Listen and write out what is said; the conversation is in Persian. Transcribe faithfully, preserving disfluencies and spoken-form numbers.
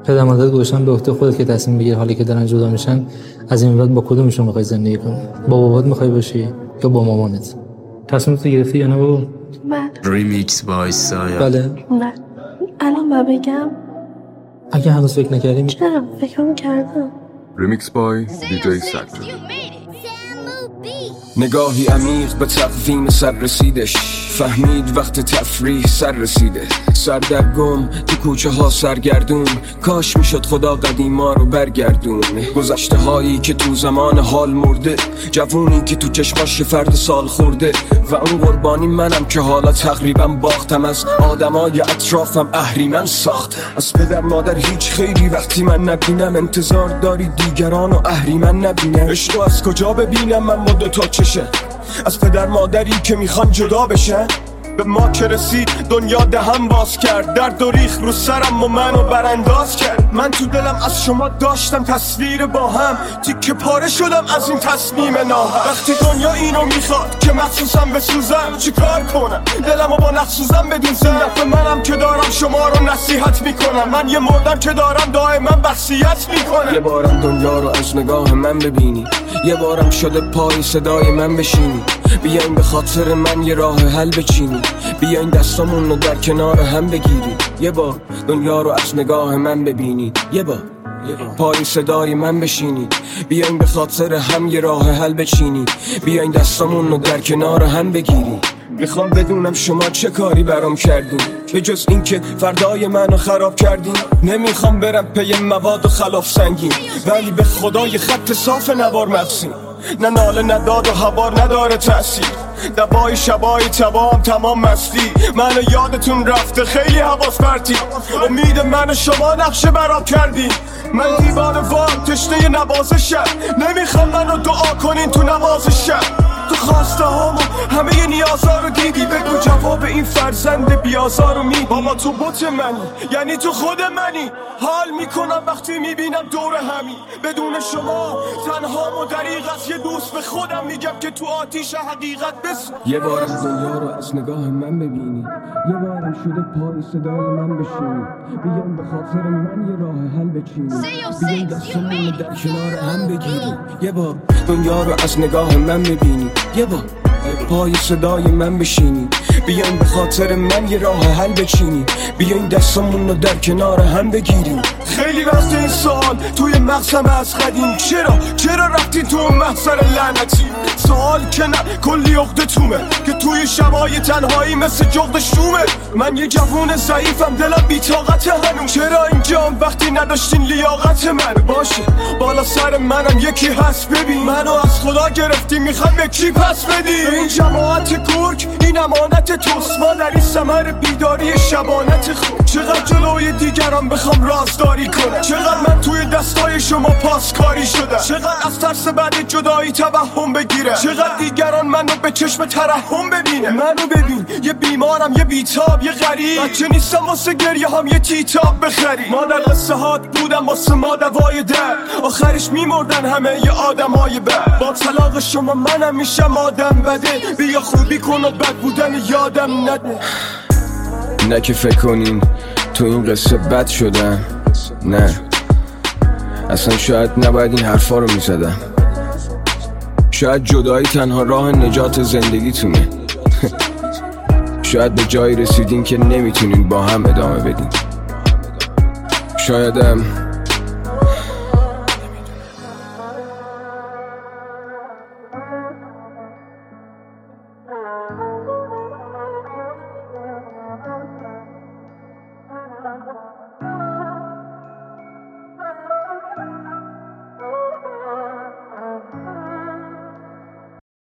پدر مادر گوشن به عهده خودت که تصمیم بگیر حالی که دارن جدا میشن از این بعد با کدومشون میخوای زندگی کنی؟ با بابات میخوای باشی یا با مامانت؟ تصمیم تو گرفتی یا نه بابا؟ بله. ریمیکس بای سایا. بله. نه الان با بگم اگه هنوز فکر نکردیم چرا فکرم کردم. ریمیکس بای دی جی سکتور. نگاهی عمیق به تقویم سر رسیدش، فهمید وقت تفریح سر رسیده. سر در گم تو کوچه ها سرگردون، کاش میشد خدا قدیما رو برگردون. گذشته هایی که تو زمان حال مرده، جوونی که تو چشماش فرد سال خورده، و اون قربانی منم که حالا تقریبا باختم. از آدمای اطرافم اهریمن ساختم. از پدر مادر هیچ خیری وقتی من نبینم، انتظار داری دیگران و اهریمن نبینم. عشق از کجا ببینم من با دوتا چشه، از پدر مادری که میخوان جدا بشن. به ما که رسید دنیا دهم باز کرد، درد و ریخ رو سرم و منو برانداز کرد. من تو دلم از شما داشتم تصویر با هم، تیکه پاره شدم از این تصمیم ناهم. وقتی دنیا اینو میخواد که مخصوصم بسوزم، چی کار کنم دلمو با نخسوزم بدوزم؟ نفع منم که دارم شما رو نصیحت میکنم، من یه مردم که دارم دائما وصیت میکنم. یه بارم دنیا رو از نگاه من ببینی، یه بارم شده پای صدای من بشینی. بیاین به خاطر من یه راه حل بچینی، بیاین دستامون رو در کنار هم بگیری. یه بار دنیا رو از نگاه من ببینی، یه بار پای صدای من بشینی. بیاین به خاطر هم یه راه حل بچینی، بیاین دستامون رو در کنار هم بگیری. میخوام بدونم شما چه کاری برام کردین، به جز این که فردای منو خراب کردین. نمیخوام برم پی مواد و خلاف سنگین، ولی به خدای خط صاف نوار مقسیم. نه ناله نه داد و هوار نداره تأثیر، دبای شبای تبام تمام مستی. منو یادتون رفته خیلی حواس پرتی، امید منو شما نقشه برام کردی. من دیوانه وام تشنه نوازشم، نمیخوام منو دعا کنین تو نماز شب. تو خواسته هامو همه نیازا رو دیدی، بگو جواب این فرزند بیازار رو میدی. بابا تو بوت منی، یعنی تو خود منی. حال میکنم وقتی میبینم دور همی، بدون شما تنها و دریغ از یه دوست به خودم میگم که تو آتیش حقیقت بس. یه بارم دنیا رو از نگاه من ببینی، یه بارم شده پای صدای من بشینی. بیام به خاطر من یه راه حل بچینی، بیام دستمون در کنار هم بگیری. یه بار دنیا رو از نگاه من ببینی، یه بار پای صدای من بشینی. بیاین به خاطر من یه راه حل بچینی، بیاین دستمون رو در کنار هم بگیریم. خیلی وقت این سوال توی مغزم از قدیم، چرا چرا رفتی تو اون محضر لعنتی؟ سوال که نه کلی عقده تومه که توی شبای تنهایی مثل جغد شومه. من یه جوون ضعیفم دلم بی‌طاقت هنوز، چرا اینجام وقتی نداشتین لیاقت من؟ باشه بالا سر منم یکی هست ببین، منو از خدا گرفتی میخوای به کی پس بدی؟ این جماعت گرگ این امانت توست، ما در این ثمر بیداری شبانت خود. چقدر جلوی دیگران بخوام رازداری کنم، چقدر من توی دستای شما پاسکاری شدم، چقدر از ترس بعد جدایی توهم بگیرم، چقدر دیگران منو به چشم ترحم ببینه. منو ببین یه بیمارم یه بیتاب یه غریب، بچه نیستم واسه گریه هم یه تیتاب بخری. ما در قصه هات بودم واسه ما دوای درد، آخرش میمردن همه یه آدم های بد. با طلاق شما منم میشم آدم بده، بیا خوبی کن و بد بودن یادم نده. نه که فکر کنین تو این قصه بد شدم، نه اصلا شاید نباید این حرفا رو میزدم. شاید جدایی تنها راه نجات زندگیتونه. شاید به جایی رسیدین که نمیتونین با هم ادامه بدین. شایدم